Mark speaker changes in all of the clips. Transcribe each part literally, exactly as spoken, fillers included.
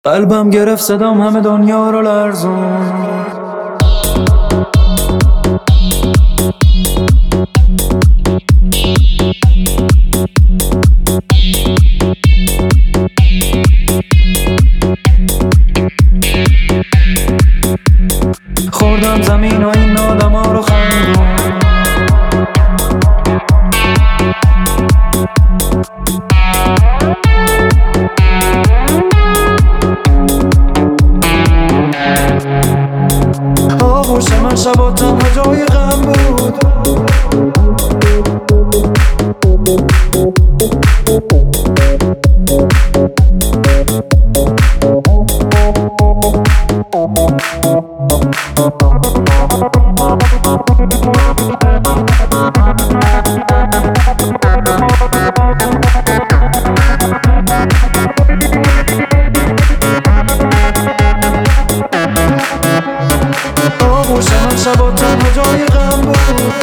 Speaker 1: قلبم گرفت صدام همه دنیا رو لرزون. خوردم زمین و این آدم ها رو خندون. آغوش من شبا تنها جای غم بود. آغوش من شبا تنها جای غم بود.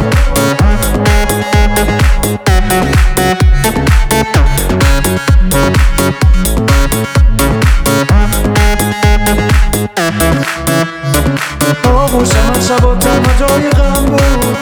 Speaker 1: آغوش من شبا تنها جای غم بود.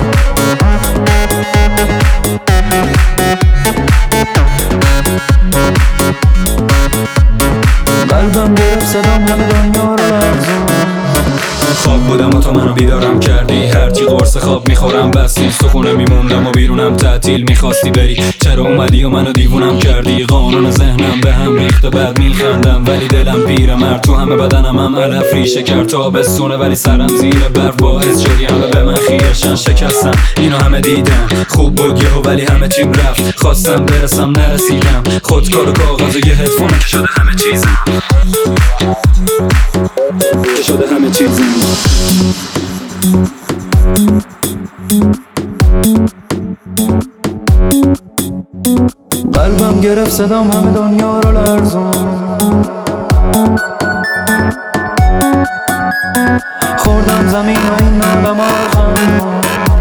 Speaker 1: قلبم گرفت صدام همه دنیا رو لرزون.
Speaker 2: خواب بودم و تو منو بیدارم کردی، هرچی قرص خواب میخورم بس نیست، تو خونه میموندم و بیرونم تعطیل میخواستی بری، چرا اومدی و منو دیوونم کردی؟ قانون ذهنم به هم ریخته بعد میخندم ولی دلم پیر مرد، تو همه بدنم هم علف ریشه کرد تابستونه ولی سرم زیر برف، باعث شدی همه به من خیرشن، شکستم اینو همه دیدم، خوب بود یهو ولی همه چیم رفت، خواستم برسم نرسیدم، خودکار و کاغذ و یه هدفون که شده همه چیزم، که شده همه چیزم.
Speaker 1: قلبم گرفت صدام همه دنیا رو لرزون. خوردم زمین و این آدم ها رو خندون.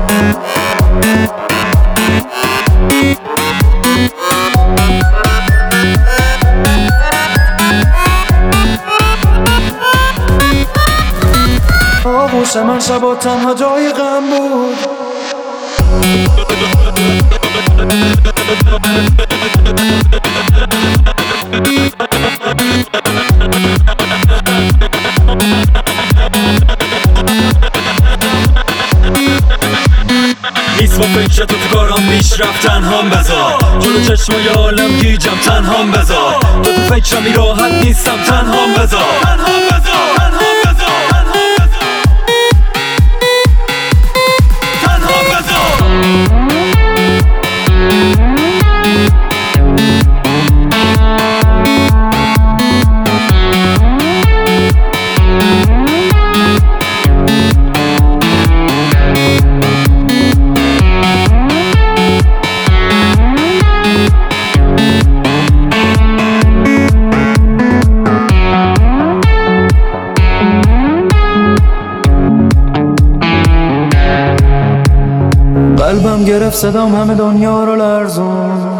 Speaker 1: آغوش من شبا تنها جای غم بود.
Speaker 2: نیست با فکر تو تو کارم پیش رفت، تنهام بذار جلو چشمای عالم گیجم، تنهام بذار تو تو فکرمی راحت نیستم، تنهام بذار تنهام بذار تنهام بذار تنهام بذار.
Speaker 1: قلبم گرفت صدام همه دنیا رو لرزون.